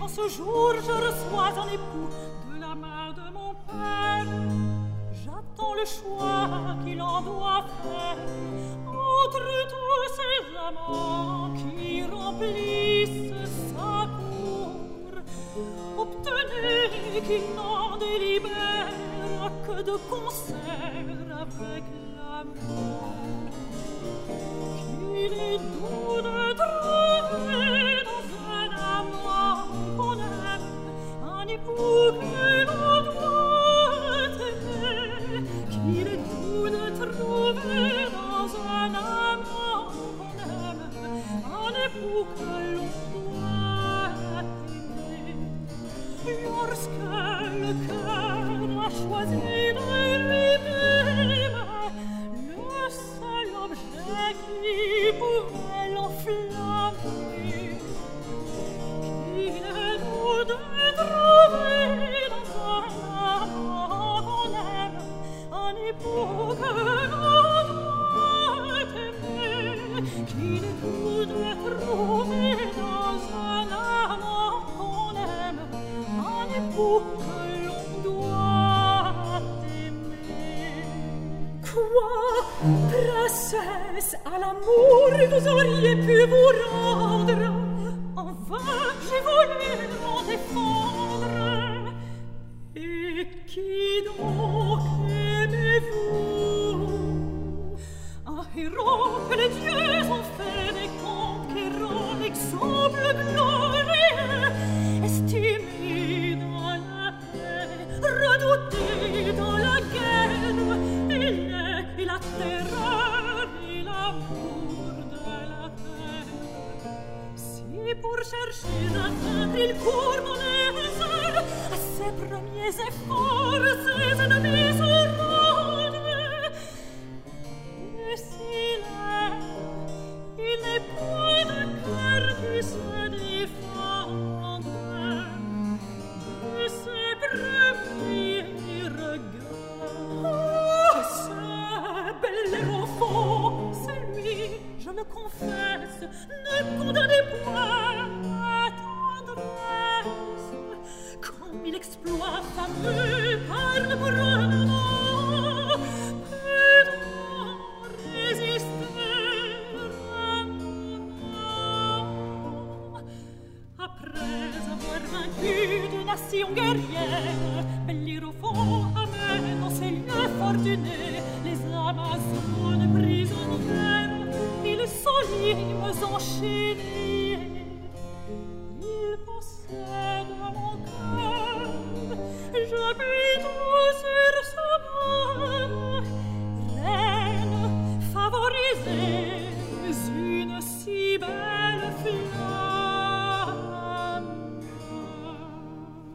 qu'en ce jour je reçois un époux de la main de mon père. J'attends le choix qu'il en doit faire entre tous ces amants qui remplissent sa cour. Obtenez qu'il n'en délibère que de concert avec l'amour. Qu'il est doux de trouver dans un amant qu'on aime un époux que l'on doit aimer. Qu'il est doux de trouver dans un amant qu'on aime un époux que l'on doit aimer. Lorsque le cœur a choisi de lui-même le seul objet qui pourrait l'enflammer, qu'il est doux de trouver dans un amant qu'on aime un époux que l'on doit aimer, qu'il est doux de trouver dans un amant qu'on aime un époux que l'on doit aimer. Quoi, princesse, à l'amour vous auriez pu vous rendre? En vain j'ai voulu m'en défendre. Et qui donc aimez-vous? Un héros que les dieux ont fait des conquérants, exemple glorieux, estimé dans la paix, redouté dans la guerre. Il est la terreur et l'amour de la terre. Si pour chercher l'atteindre il court mon airs, à ses premiers efforts ses ennemis se rendent. Et s'il il n'est point de cœur qui se défende de ses premiers regards. Oh, ce bel héros faux, c'est lui, je le confesse, ne condamnez point ma tendresse. Comme il exploit fameux par le bras, peut-on résister à mon après avoir vaincu des nations guerrières, Bellérophon amène dans ses lieux fortunés les Amazones prisonnières et les solimes enchaînées. Il possède mon cœur, je